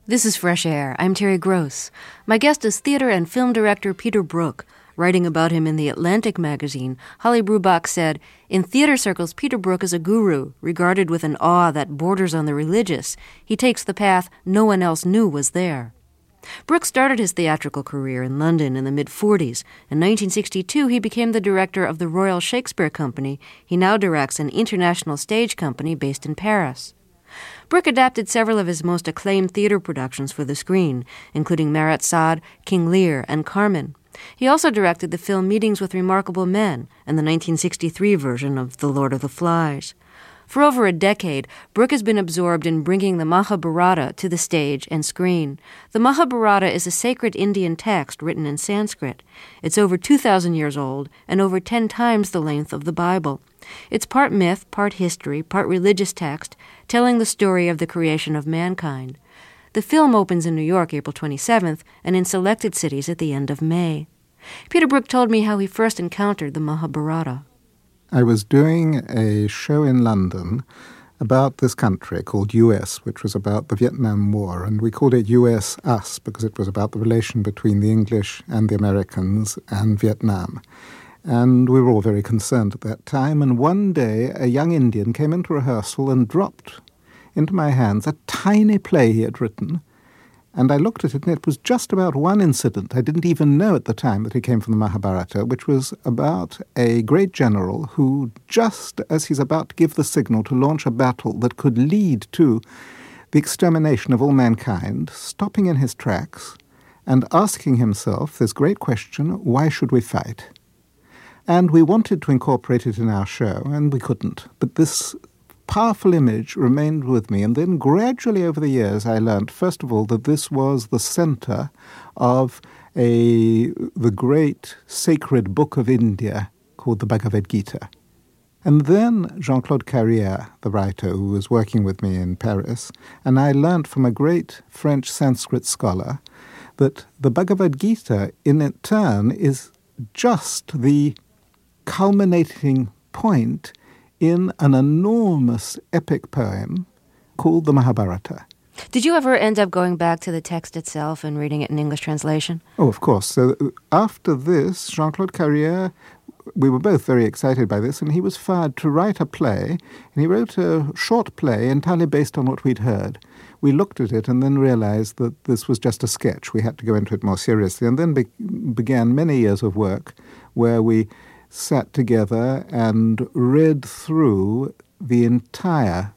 This is Fresh Air. I'm Terry Gross. My guest is theater and film director Peter Brook. Writing about him in The Atlantic magazine, Holly Brubach said, "In theater circles, Peter Brook is a guru, regarded with an awe that borders on the religious. He takes the path no one else knew was there." Brook started his theatrical career in London in the mid-40s. In 1962, he became the director of the Royal Shakespeare Company. He now directs an international stage company based in Paris. Brook adapted several of his most acclaimed theater productions for the screen, including Marat Sade, King Lear, and Carmen. He also directed the film Meetings with Remarkable Men and the 1963 version of The Lord of the Flies. For over a decade, Brook has been absorbed in bringing the Mahabharata to the stage and screen. The Mahabharata is a sacred Indian text written in Sanskrit. It's over 2,000 years old and over 10 times the length of the Bible. It's part myth, part history, part religious text, telling the story of the creation of mankind. The film opens in New York April 27th and in selected cities at the end of May. Peter Brook told me how he first encountered the Mahabharata. I was doing a show in London about this country called US, which was about the Vietnam War, and we called it US-US because it was about the relation between the English and the Americans and Vietnam. And we were all very concerned at that time, and one day a young Indian came into rehearsal and dropped into my hands a tiny play he had written, and I looked at it, and it was just about one incident. I didn't even know at the time that he came from the Mahabharata, which was about a great general who, just as he's about to give the signal to launch a battle that could lead to the extermination of all mankind, stopping in his tracks and asking himself this great question, why should we fight? And we wanted to incorporate it in our show, and we couldn't. But this powerful image remained with me, and then gradually over the years I learned, first of all, that this was the center of the great sacred book of India called the Bhagavad Gita. And then Jean-Claude Carrière, the writer who was working with me in Paris, and I learned from a great French Sanskrit scholar that the Bhagavad Gita in its turn is just the culminating point in an enormous epic poem called the Mahabharata. Did you ever end up going back to the text itself and reading it in English translation? Oh, of course. So after this, Jean-Claude Carrière, we were both very excited by this, and he was fired to write a play, and he wrote a short play entirely based on what we'd heard. We looked at it and then realized that this was just a sketch. We had to go into it more seriously, and then began many years of work where we sat together and read through the entire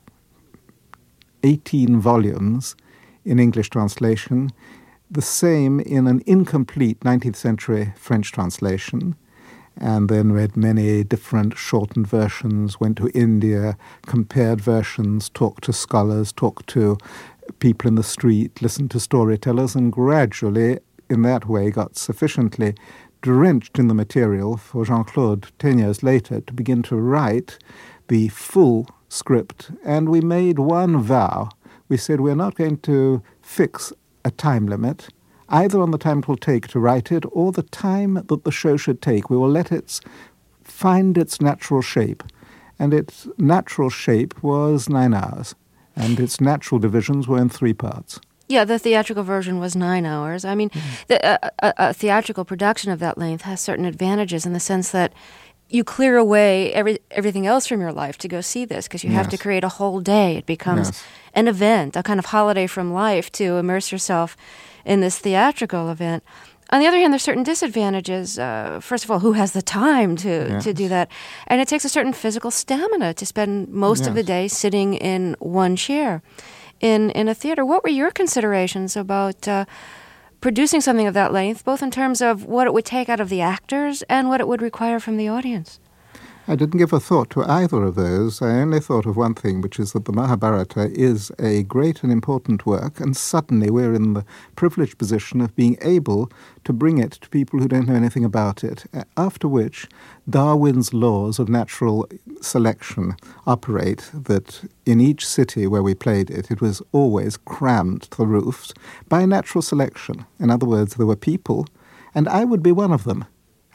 18 volumes in English translation, the same in an incomplete 19th century French translation, and then read many different shortened versions, went to India, compared versions, talked to scholars, talked to people in the street, listened to storytellers, and gradually, in that way, got sufficiently drenched in the material for Jean-Claude 10 years later to begin to write the full script. And we made one vow. We said we're not going to fix a time limit, either on the time it will take to write it or the time that the show should take. We will let it find its natural shape. And its natural shape was 9 hours. And its natural divisions were in 3 parts. Yeah, the theatrical version was 9 hours. I mean, a theatrical production of that length has certain advantages in the sense that you clear away everything else from your life to go see this because you have to create a whole day. It becomes an event, a kind of holiday from life to immerse yourself in this theatrical event. On the other hand, there's certain disadvantages. First of all, who has the time to do that? And it takes a certain physical stamina to spend most of the day sitting in one chair. In a theater, what were your considerations about producing something of that length, both in terms of what it would take out of the actors and what it would require from the audience? I didn't give a thought to either of those. I only thought of one thing, which is that the Mahabharata is a great and important work, and suddenly we're in the privileged position of being able to bring it to people who don't know anything about it, after which Darwin's laws of natural selection operate, that in each city where we played it, it was always crammed to the roofs by natural selection. In other words, there were people, and I would be one of them.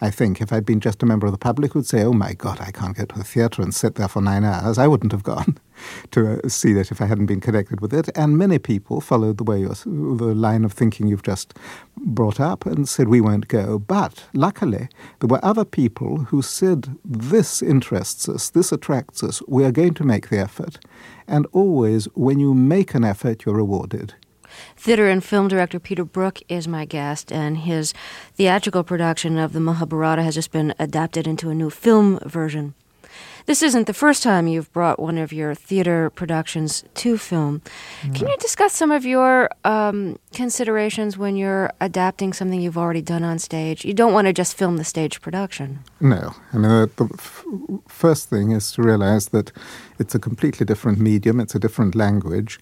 I think. If I'd been just a member of the public who'd say, oh my God, I can't go to the theatre and sit there for 9 hours, I wouldn't have gone to see it if I hadn't been connected with it. And many people followed the line of thinking you've just brought up and said, we won't go. But luckily, there were other people who said, this interests us, this attracts us, we are going to make the effort. And always, when you make an effort, you're rewarded. Theater and film director Peter Brook is my guest, and his theatrical production of the Mahabharata has just been adapted into a new film version. This isn't the first time you've brought one of your theater productions to film. Can you discuss some of your considerations when you're adapting something you've already done on stage? You don't want to just film the stage production. No. I mean, the first thing is to realize that it's a completely different medium, it's a different language.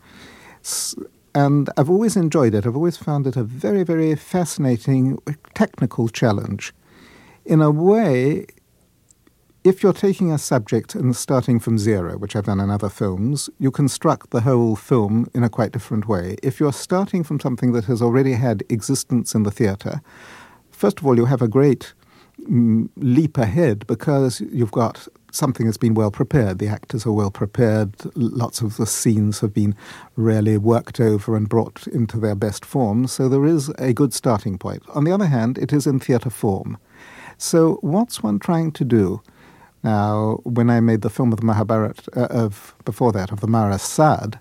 And I've always enjoyed it. I've always found it a very, very fascinating technical challenge. In a way, if you're taking a subject and starting from zero, which I've done in other films, you construct the whole film in a quite different way. If you're starting from something that has already had existence in the theatre, first of all, you have a great leap ahead because you've got something that's been well prepared. The actors are well prepared. Lots of the scenes have been really worked over and brought into their best form. So there is a good starting point. On the other hand, it is in theatre form. So what's one trying to do? Now, when I made the film of the Mahabharata, of the Marasad,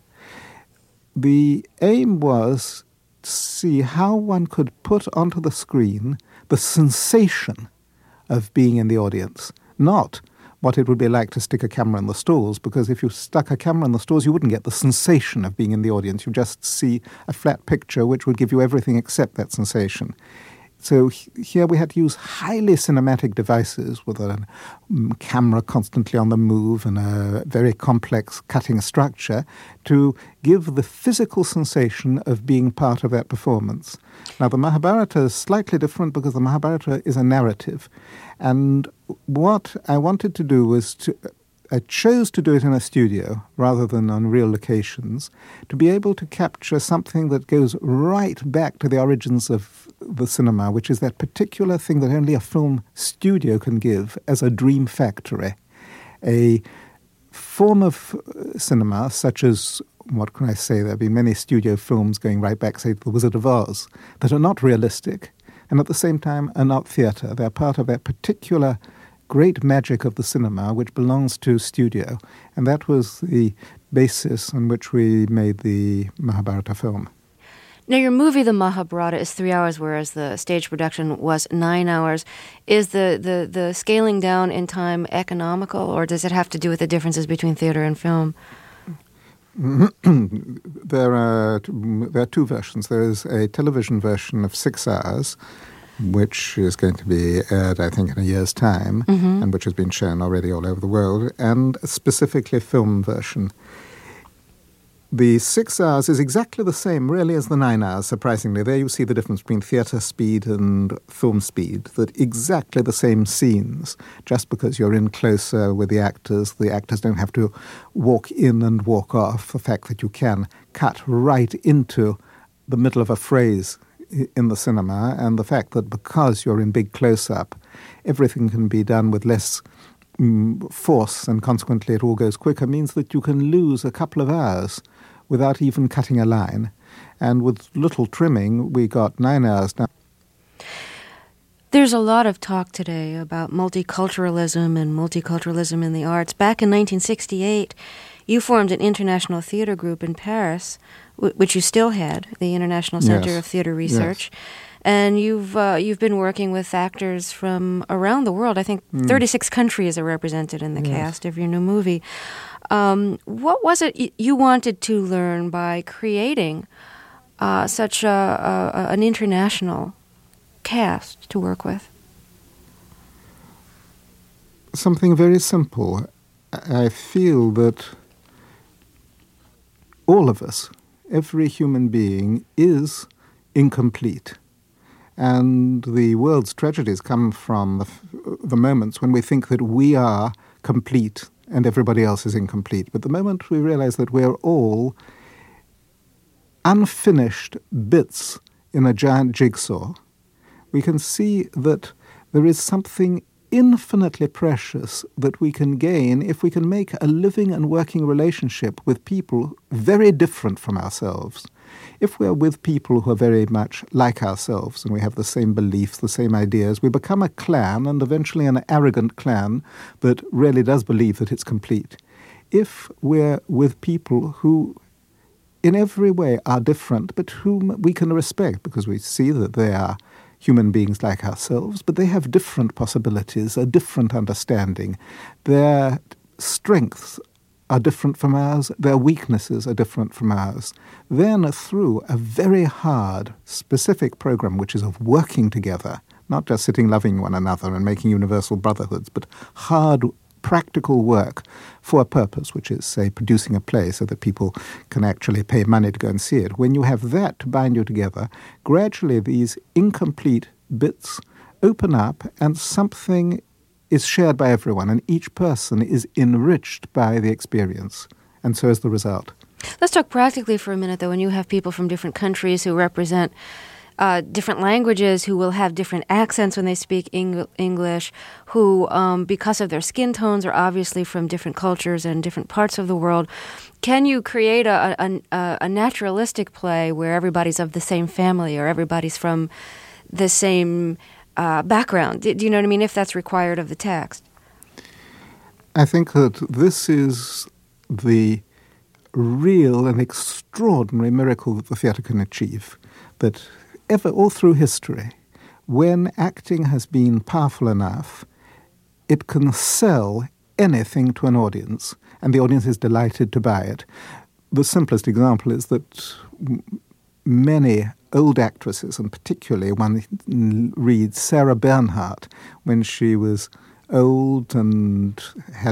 the aim was to see how one could put onto the screen the sensation of being in the audience, not what it would be like to stick a camera in the stalls, because if you stuck a camera in the stalls, you wouldn't get the sensation of being in the audience. You just see a flat picture which would give you everything except that sensation. So here we had to use highly cinematic devices with a camera constantly on the move and a very complex cutting structure to give the physical sensation of being part of that performance. Now, the Mahabharata is slightly different because the Mahabharata is a narrative. And what I wanted to do was I chose to do it in a studio rather than on real locations, to be able to capture something that goes right back to the origins of the cinema, which is that particular thing that only a film studio can give as a dream factory. A form of cinema such as, what can I say, there have been many studio films going right back, say, to The Wizard of Oz, that are not realistic and at the same time are not theatre. They're part of that particular great magic of the cinema, which belongs to studio. And that was the basis on which we made the Mahabharata film. Now, your movie, The Mahabharata, is 3 hours, whereas the stage production was 9 hours. Is the scaling down in time economical, or does it have to do with the differences between theater and film? There are two versions. There is a television version of 6 hours, which is going to be aired, I think, in a year's time, and which has been shown already all over the world, and specifically a film version. The 6 hours is exactly the same, really, as the 9 hours, surprisingly. There you see the difference between theatre speed and film speed, that exactly the same scenes, just because you're in closer with the actors don't have to walk in and walk off. The fact that you can cut right into the middle of a phrase in the cinema, and the fact that because you're in big close-up, everything can be done with less force, and consequently it all goes quicker, means that you can lose a couple of hours without even cutting a line. And with little trimming, we got 9 hours now. There's a lot of talk today about multiculturalism and multiculturalism in the arts. Back in 1968, you formed an international theater group in Paris, which you still had, the International Center of Theater Research. Yes. And you've been working with actors from around the world. I think 36 countries are represented in the cast of your new movie. What was it you wanted to learn by creating such an international cast to work with? Something very simple. I feel that all of us, every human being, is incomplete. And the world's tragedies come from the moments when we think that we are complete and everybody else is incomplete. But the moment we realize that we're all unfinished bits in a giant jigsaw, we can see that there is something infinitely precious that we can gain if we can make a living and working relationship with people very different from ourselves. If we're with people who are very much like ourselves and we have the same beliefs, the same ideas, we become a clan, and eventually an arrogant clan that really does believe that it's complete. If we're with people who in every way are different, but whom we can respect because we see that they are human beings like ourselves, but they have different possibilities, a different understanding. Their strengths are different from ours, their weaknesses are different from ours. Then through a very hard, specific program, which is of working together, not just sitting loving one another and making universal brotherhoods, but hard, practical work for a purpose, which is, say, producing a play so that people can actually pay money to go and see it. When you have that to bind you together, gradually these incomplete bits open up and something is shared by everyone, and each person is enriched by the experience, and so is the result. Let's talk practically for a minute, though. When you have people from different countries who represent different languages, who will have different accents when they speak English, who, because of their skin tones, are obviously from different cultures and different parts of the world, can you create a naturalistic play where everybody's of the same family or everybody's from the same background? Do you know what I mean, if that's required of the text? I think that this is the real and extraordinary miracle that the theatre can achieve, that ever all through history, when acting has been powerful enough, it can sell anything to an audience, and the audience is delighted to buy it. The simplest example is that many old actresses, and particularly one reads Sarah Bernhardt when she was old and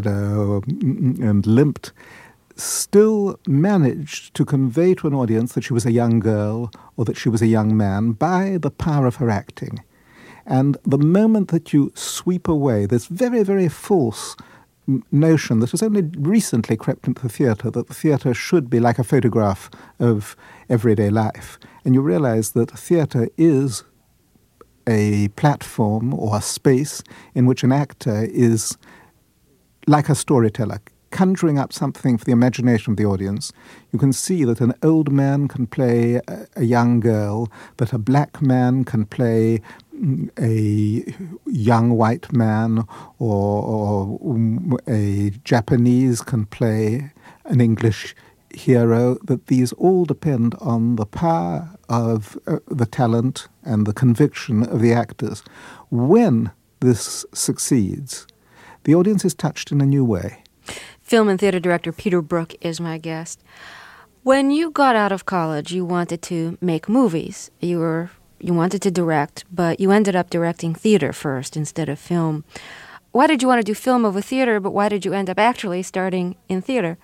and limped, still managed to convey to an audience that she was a young girl or that she was a young man by the power of her acting. And the moment that you sweep away this very, very false notion that has only recently crept into the theatre, that the theatre should be like a photograph of everyday life, and you realize that theatre is a platform or a space in which an actor is like a storyteller, conjuring up something for the imagination of the audience. You can see that an old man can play a young girl, that a black man can play a young white man, or a Japanese can play an English hero, that these all depend on the power of the talent and the conviction of the actors. When this succeeds, the audience is touched in a new way. Film and theater director Peter Brook is my guest. When you got out of college, you wanted to make movies. You wanted to direct, but you ended up directing theater first instead of film. Why did you want to do film over theater, but why did you end up actually starting in theater?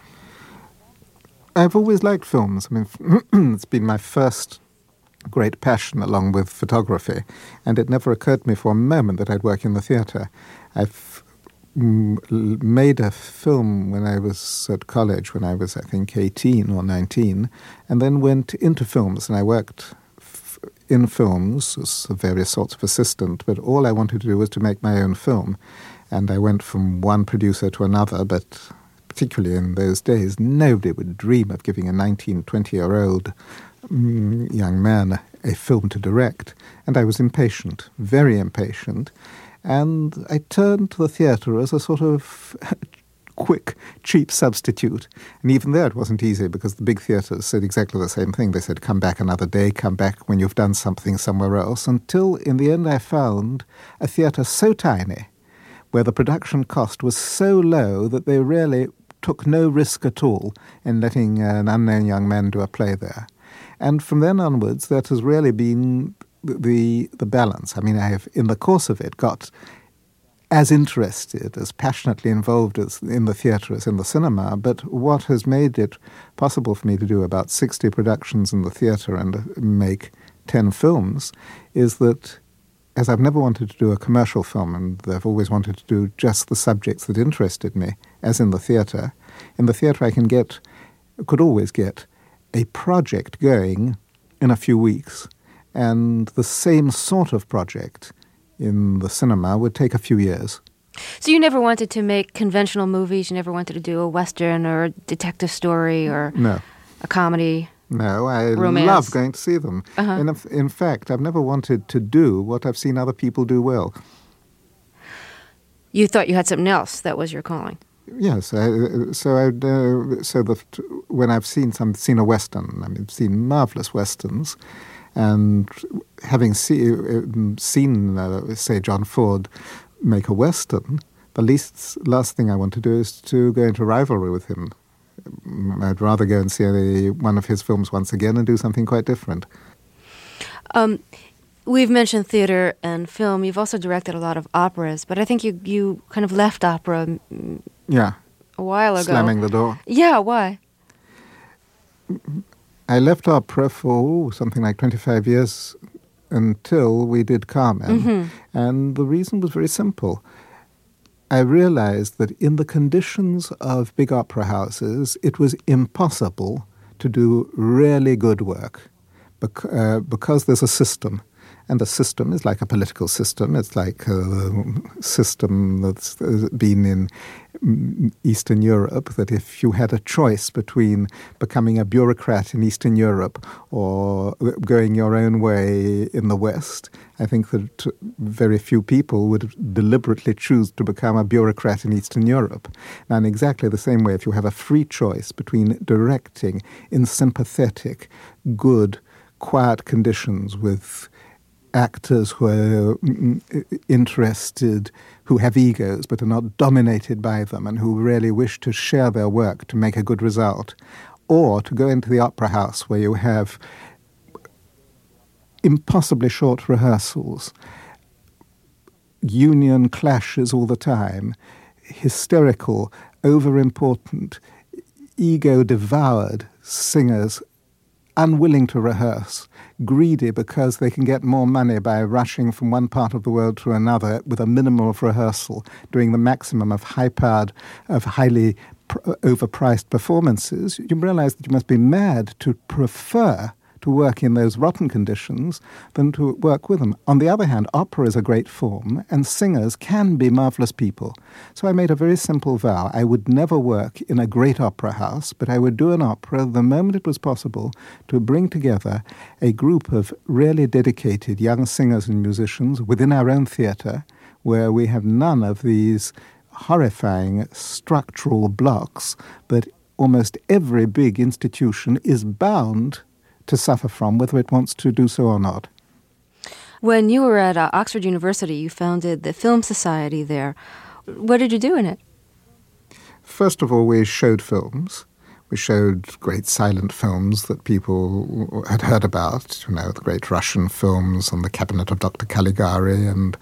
I've always liked films. I mean, it's been my first great passion along with photography, and it never occurred to me for a moment that I'd work in the theatre. I've made a film when I was at college, when I was, I think, 18 or 19, and then went into films, and I worked in films as various sorts of assistant, but all I wanted to do was to make my own film. And I went from one producer to another, but particularly in those days, nobody would dream of giving a 19, 20-year-old young man a film to direct. And I was impatient, very impatient. And I turned to the theatre as a sort of quick, cheap substitute. And even there it wasn't easy, because the big theatres said exactly the same thing. They said, come back another day, come back when you've done something somewhere else, until in the end I found a theatre so tiny, where the production cost was so low that they really took no risk at all in letting an unknown young man do a play there. And from then onwards, that has really been the balance. I mean, I have, in the course of it, got as interested, as passionately involved as in the theatre as in the cinema, but what has made it possible for me to do about 60 productions in the theatre and make 10 films is that, as I've never wanted to do a commercial film, and I've always wanted to do just the subjects that interested me, as in the theatre I could always get a project going in a few weeks, and the same sort of project in the cinema would take a few years. So you never wanted to make conventional movies? You never wanted to do a Western or a detective story or No. a comedy? No, I romance. love going to see them. Uh-huh. In fact, I've never wanted to do what I've seen other people do well. You thought you had something else that was your calling? Yes, when I've seen a Western, I've seen marvelous Westerns, and having seen, say, John Ford make a Western, the last thing I want to do is to go into rivalry with him. I'd rather go and see one of his films once again and do something quite different. We've mentioned theater and film. You've also directed a lot of operas, but I think you kind of left opera a while ago. Slamming the door. Yeah, why? I left opera for something like 25 years until we did Carmen. Mm-hmm. And the reason was very simple. I realized that in the conditions of big opera houses, it was impossible to do really good work because there's a system. And a system is like a political system. It's like a system that's been in Eastern Europe, that if you had a choice between becoming a bureaucrat in Eastern Europe or going your own way in the West, I think that very few people would deliberately choose to become a bureaucrat in Eastern Europe. Now, in exactly the same way, if you have a free choice between directing in sympathetic, good, quiet conditions with actors who are interested, who have egos but are not dominated by them and who really wish to share their work to make a good result, or to go into the opera house where you have impossibly short rehearsals, union clashes all the time, hysterical, over-important, ego-devoured singers unwilling to rehearse, greedy because they can get more money by rushing from one part of the world to another with a minimum of rehearsal, doing the maximum of high-powered, of highly overpriced performances. You realize that you must be mad to prefer to work in those rotten conditions than to work with them. On the other hand, opera is a great form, and singers can be marvelous people. So I made a very simple vow. I would never work in a great opera house, but I would do an opera the moment it was possible to bring together a group of really dedicated young singers and musicians within our own theatre, where we have none of these horrifying structural blocks that almost every big institution is bound to suffer from, whether it wants to do so or not. When you were at Oxford University, you founded the Film Society there. What did you do in it? First of all, we showed films. We showed great silent films that people had heard about, the great Russian films and The Cabinet of Dr. Caligari and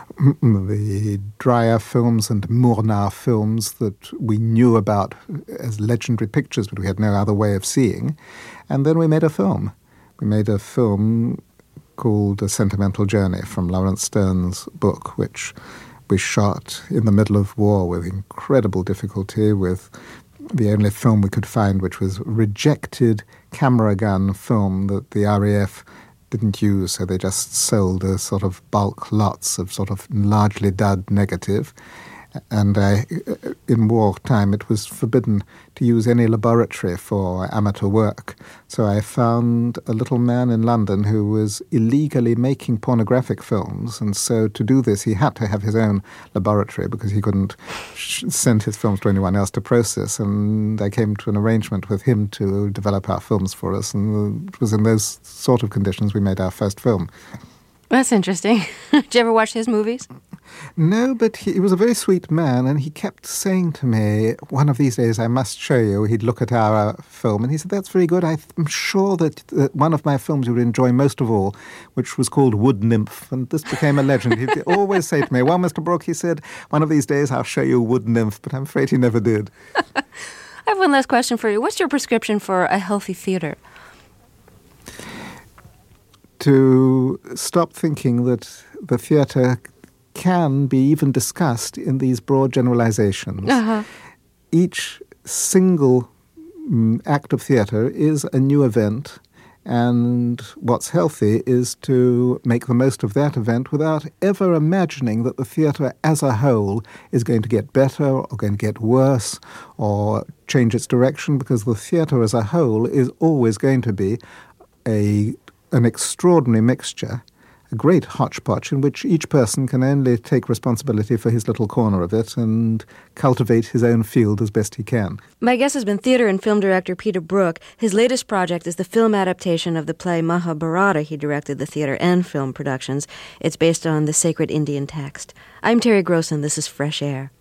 the Dreyer films and Murnau films that we knew about as legendary pictures, but we had no other way of seeing. And then we made a film. We made a film called A Sentimental Journey from Lawrence Stern's book, which we shot in the middle of war with incredible difficulty, with the only film we could find, which was rejected camera gun film that the RAF didn't use, so they just sold a sort of bulk lots of sort of largely dud negative. And in wartime, it was forbidden to use any laboratory for amateur work. So I found a little man in London who was illegally making pornographic films. And so to do this, he had to have his own laboratory because he couldn't send his films to anyone else to process. And I came to an arrangement with him to develop our films for us. And it was in those sort of conditions we made our first film. That's interesting. Did you ever watch his movies? No, but he was a very sweet man, and he kept saying to me, one of these days I must show you. He'd look at our film, and he said, that's very good. I'm sure that one of my films you would enjoy most of all, which was called Wood Nymph, and this became a legend. He'd always say to me, well, Mr. Brooke, he said, one of these days I'll show you Wood Nymph, but I'm afraid he never did. I have one last question for you. What's your prescription for a healthy theater? To stop thinking that the theatre can be even discussed in these broad generalizations. Uh-huh. Each single act of theatre is a new event, And what's healthy is to make the most of that event without ever imagining that the theatre as a whole is going to get better or going to get worse or change its direction, because the theatre as a whole is always going to be an extraordinary mixture, a great hodgepodge in which each person can only take responsibility for his little corner of it and cultivate his own field as best he can. My guest has been theater and film director Peter Brook. His latest project is the film adaptation of the play Mahabharata. He directed the theater and film productions. It's based on the sacred Indian text. I'm Terry Gross, and this is Fresh Air.